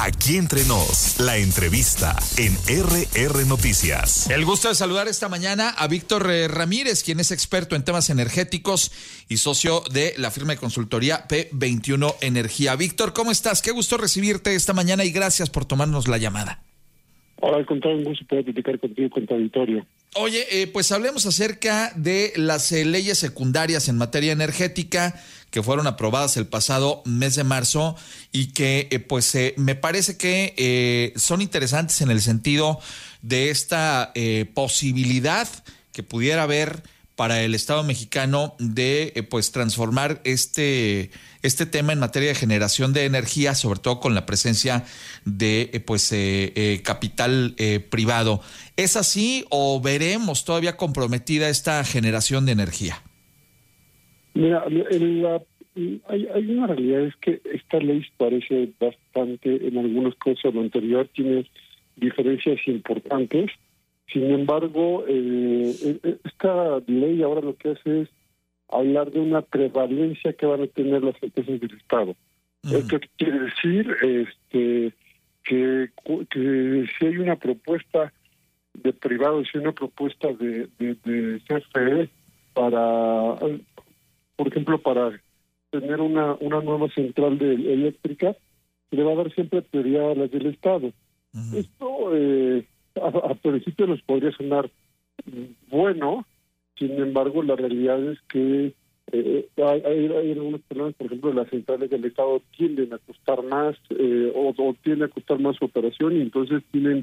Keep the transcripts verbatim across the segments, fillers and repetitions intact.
Aquí entre nos, la entrevista en R R Noticias. El gusto de saludar esta mañana a Víctor eh, Ramírez, quien es experto en temas energéticos y socio de la firma de consultoría P veintiuno Energía. Víctor, ¿cómo estás? Qué gusto recibirte esta mañana y gracias por tomarnos la llamada. Hola, al contrario, un gusto poder platicar contigo, con tu auditorio. Oye, eh, pues hablemos acerca de las eh, leyes secundarias en materia energética que fueron aprobadas el pasado mes de marzo y que eh, pues eh, me parece que eh, son interesantes en el sentido de esta eh, posibilidad que pudiera haber para el Estado mexicano de eh, pues transformar este este tema en materia de generación de energía, sobre todo con la presencia de eh, pues eh, eh, capital eh, privado. ¿Es así o veremos todavía comprometida esta generación de energía? Mira, el, la, hay, hay una realidad, es que esta ley parece bastante, en algunos casos lo anterior, tiene diferencias importantes. Sin embargo, eh, esta ley ahora lo que hace es hablar de una prevalencia que van a tener las empresas del Estado. Uh-huh. Esto quiere decir este, que, que si hay una propuesta de privados y una propuesta de, de, de C F E para, por ejemplo, para tener una, una nueva central de eléctrica, le va a dar siempre prioridad a las del Estado. Uh-huh. Esto eh, a, a principio nos podría sonar bueno. Sin embargo, la realidad es que eh, hay, hay, hay algunos problemas, por ejemplo, las centrales del Estado tienden a costar más eh, o, o tienden a costar más su operación y entonces tienen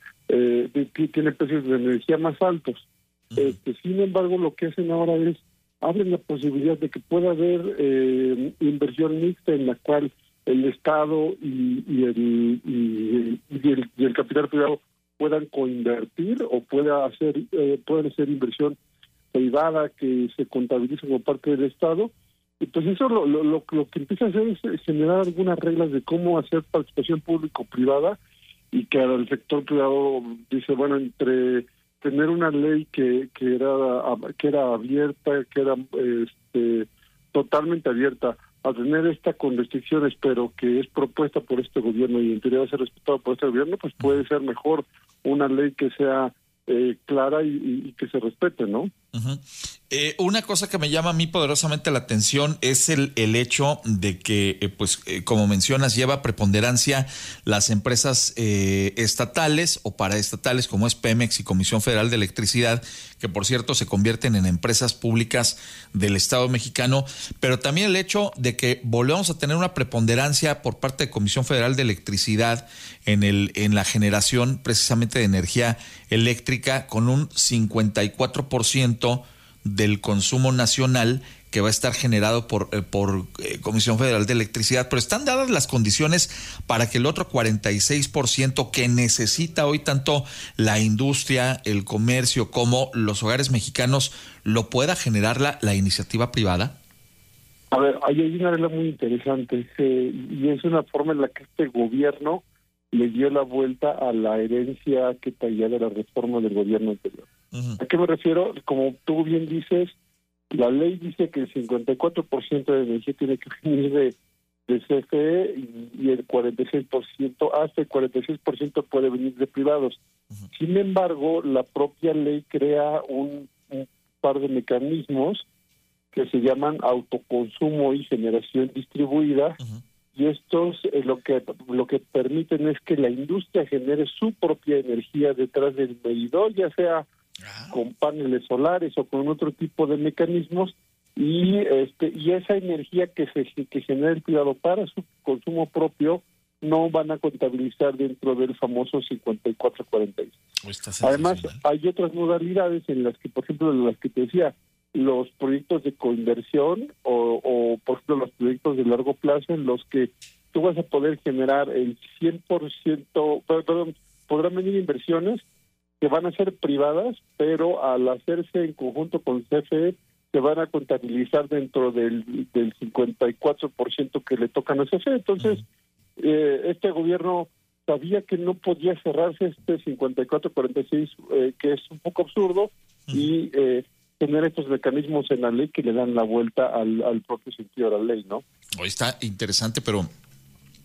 eh, tienen precios de energía más altos. Uh-huh. Este, sin embargo, lo que hacen ahora es abren la posibilidad de que pueda haber eh, inversión mixta en la cual el Estado y, y, el, y, y, el, y el capital privado puedan coinvertir o pueda hacer eh, puedan hacer inversión privada que se contabiliza como parte del Estado. Y pues eso lo, lo, lo, lo que empieza a hacer es generar algunas reglas de cómo hacer participación público-privada y que el sector privado dice, bueno, entre tener una ley que, que era que era abierta, que era este, totalmente abierta, a tener esta con restricciones, pero que es propuesta por este gobierno y en teoría va a ser respetado por este gobierno, pues puede ser mejor una ley que sea Eh, clara y, y, y que se respete, ¿no? Uh-huh. Eh, una cosa que me llama a mí poderosamente la atención es el, el hecho de que, eh, pues, eh, como mencionas, lleva preponderancia las empresas eh, estatales o paraestatales como es Pemex y Comisión Federal de Electricidad, que por cierto se convierten en empresas públicas del Estado mexicano, pero también el hecho de que volvemos a tener una preponderancia por parte de Comisión Federal de Electricidad en el en la generación precisamente de energía eléctrica con un cincuenta y cuatro por ciento del consumo nacional que va a estar generado por, eh, por eh, Comisión Federal de Electricidad, pero están dadas las condiciones para que el otro cuarenta y seis por ciento que necesita hoy tanto la industria, el comercio como los hogares mexicanos lo pueda generar la, la iniciativa privada. A ver, hay una regla muy interesante eh, y es una forma en la que este gobierno le dio la vuelta a la herencia que traía de la reforma del gobierno anterior. Uh-huh. ¿A qué me refiero? Como tú bien dices, la ley dice que el cincuenta y cuatro por ciento de energía tiene que venir de, de C F E y, y el cuarenta y seis por ciento, hasta el cuarenta y seis por ciento puede venir de privados. Uh-huh. Sin embargo, la propia ley crea un, un par de mecanismos que se llaman autoconsumo y generación distribuida. Uh-huh. Y estos eh, lo que lo que permiten es que la industria genere su propia energía detrás del medidor, ya sea ah. con paneles solares o con otro tipo de mecanismos, y este y esa energía que se que genera el privado para su consumo propio no van a contabilizar dentro del famoso cincuenta y cuatro cuarenta y seis. Además, hay otras modalidades en las que, por ejemplo, en las que te decía, los proyectos de coinversión o, o, por ejemplo, los proyectos de largo plazo en los que tú vas a poder generar el cien por ciento, perdón, podrán venir inversiones que van a ser privadas, pero al hacerse en conjunto con C F E, se van a contabilizar dentro del, del cincuenta y cuatro por ciento que le tocan a C F E. Entonces, uh-huh. eh, este gobierno sabía que no podía cerrarse este cincuenta y cuatro cuarenta y seis, eh, que es un poco absurdo, uh-huh. y eh, tener estos mecanismos en la ley que le dan la vuelta al, al propio sentido de la ley, ¿no? Hoy está interesante, pero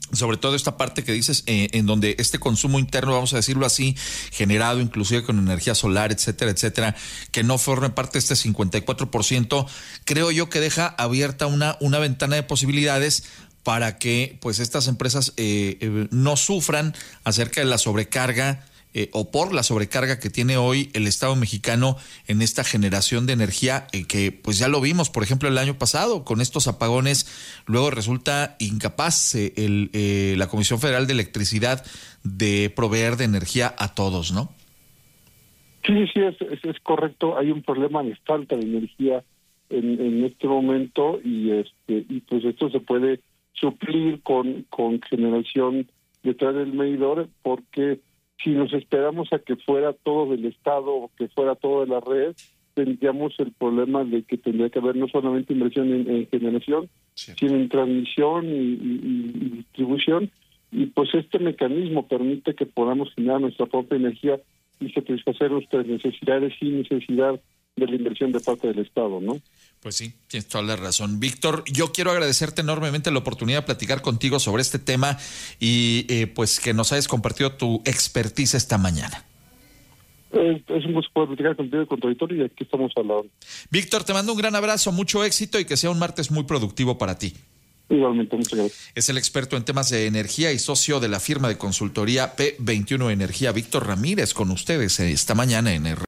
sobre todo esta parte que dices, eh, en donde este consumo interno, vamos a decirlo así, generado inclusive con energía solar, etcétera, etcétera, que no forme parte de este cincuenta y cuatro por ciento, creo yo que deja abierta una, una ventana de posibilidades para que pues estas empresas eh, eh, no sufran acerca de la sobrecarga Eh, o por la sobrecarga que tiene hoy el Estado mexicano en esta generación de energía, eh, que pues ya lo vimos, por ejemplo, el año pasado con estos apagones, luego resulta incapaz eh, el, eh, la Comisión Federal de Electricidad de proveer de energía a todos, ¿no? Sí, sí, sí, es, es, es correcto. Hay un problema de falta de energía en, en este momento y este y pues esto se puede suplir con, con generación detrás del medidor, porque si nos esperamos a que fuera todo del Estado o que fuera todo de la red, tendríamos el problema de que tendría que haber no solamente inversión en, en generación, sí, sino en transmisión y, y, y distribución. Y pues este mecanismo permite que podamos generar nuestra propia energía y satisfacer nuestras necesidades sin necesidad de la inversión de parte del Estado, ¿no? Pues sí, tienes toda la razón. Víctor, yo quiero agradecerte enormemente la oportunidad de platicar contigo sobre este tema y eh, pues que nos hayas compartido tu expertise esta mañana. Eh, es un gusto poder platicar contigo y con tu auditorio y aquí estamos al lado. Víctor, te mando un gran abrazo, mucho éxito y que sea un martes muy productivo para ti. Igualmente, muchas gracias. Es el experto en temas de energía y socio de la firma de consultoría P veintiuno Energía, Víctor Ramírez, con ustedes esta mañana en R.